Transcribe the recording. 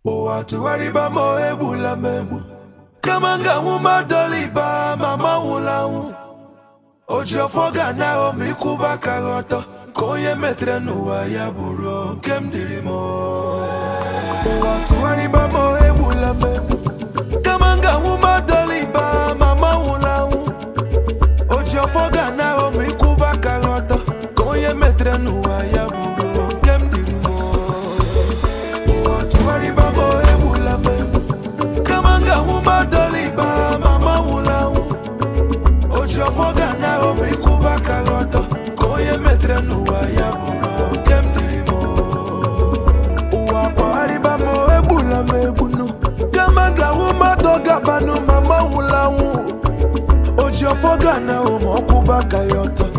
Watuwariba moebu la mebu Kamanga umadoliba mama ulawu Ojiofoga na omikuba karoto Konye metre nuwa ya buro kem dirimo Watuwariba moebu la mebu Kamanga umadoliba mama ulawu Ojiofoga na omikuba karoto Konye metre nuwa ya buro kem dirimo Watuwariba moebu la mebu Kamanga umadoliba mama ulawu Ojiofoga na omikuba karoto Konye metre nuwa ya buro kem dirimo Watuwariba moebu la mebu no Kamanga umadoga banu mama ulawu Ojiofoga na omikuba karoto